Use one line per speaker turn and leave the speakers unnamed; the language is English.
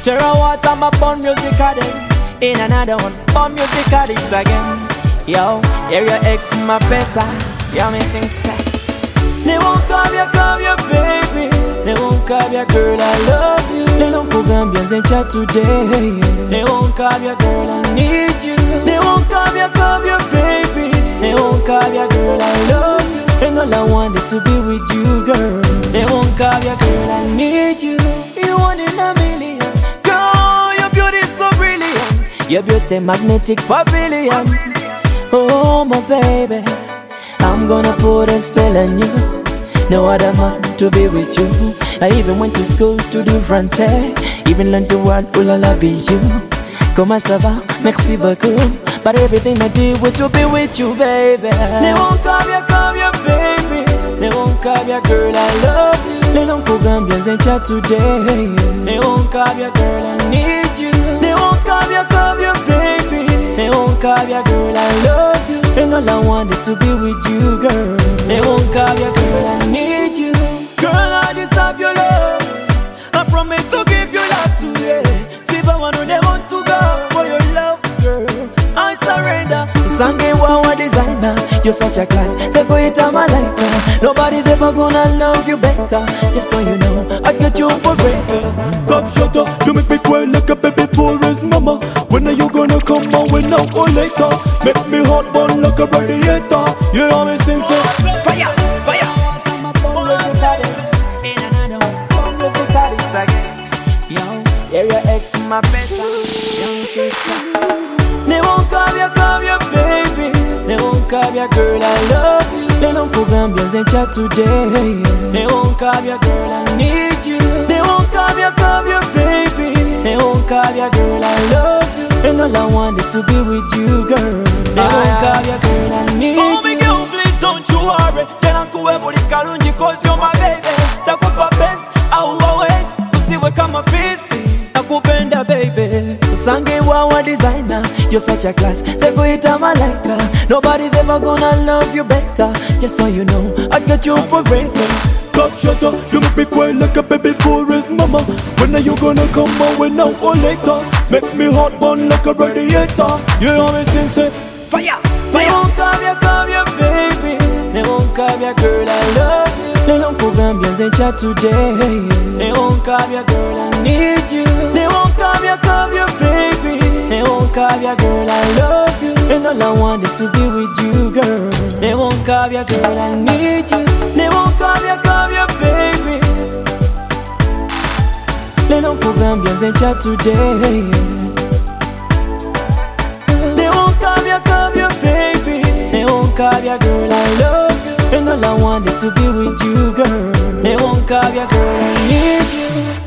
Terra water, my born music addict. In another one, born music addict again. Yo, area X, my pesa. Yo, me sing say. They won't come your baby. They won't come your girl, I love you. They don't put Gambians in chat today. They won't come your girl, I need you. They won't come your baby. They won't come your girl, I love you. And all I wanted to be with you, girl. They won't come your girl, I need you. You one in a million. Girl, your beauty's so brilliant. Your beauty magnetic pavilion. Oh, my baby, I'm gonna put a spell on you. No other man to be with you. I even went to school to do Francais. Even learned the word ooh la la bijou. Comment ça va? Merci beaucoup. But everything I do with to be with you, baby. They won't come your baby. They won't come your girl, I love you. They don't put Gambians in chat today. They won't come your girl, I need you. They won't come your baby. They won't come your girl, I love you. And all I wanted to be with you, girl. They won't come your girl, I need you. Girl, I deserve your love. I promise to give you love today. See if I want to, they want to go for your love, girl. I surrender. Sange Wawa designer, you're such a class. Take it on my life. Nobody's ever gonna love you better. Just so you know, I'd get you forever.
Come shut up, you make me cry like a baby forest mama. When are you gonna come out? When now or later? Make me hot burn like a radiator. You know me sing say fire, fire.
Area X in my bed. They won't come your baby. They won't come your girl, I love you. They don't put Gambians in chat today. They won't come your girl, I need you. They won't come your baby. They won't come your girl, I love you. And all I wanted to be with you, girl. They won't come your girl, I need you.
Oh, me girl, please don't you worry. Tena kuwe boli karunji cause you're my baby. Takupa best, always. Usiwe kama fisi.
Nakupenda baby. Sange Wawa designer, you're such a class. Take it on my like. Nobody's ever gonna love you better. Just so you know, I'd get you forever.
Come shut up, you make me cry like a baby forest mama. When are you gonna come out? When now or later? Make me hot burn like a radiator. You know me sing say fire, fire.
They won't come your baby. They won't come your girl, I love you. They don't put Gambians in chat today. They won't come your girl, I need you. They won't come your baby. They won't come your girl, I love you. And all I wanted to be with you, girl. They won't come your girl, I need you. They won't come your baby. They don't put Gambians in chat today. They won't come your baby. They won't come your girl, I love you. And all I wanted to be with you, girl. They won't come your girl, I need you.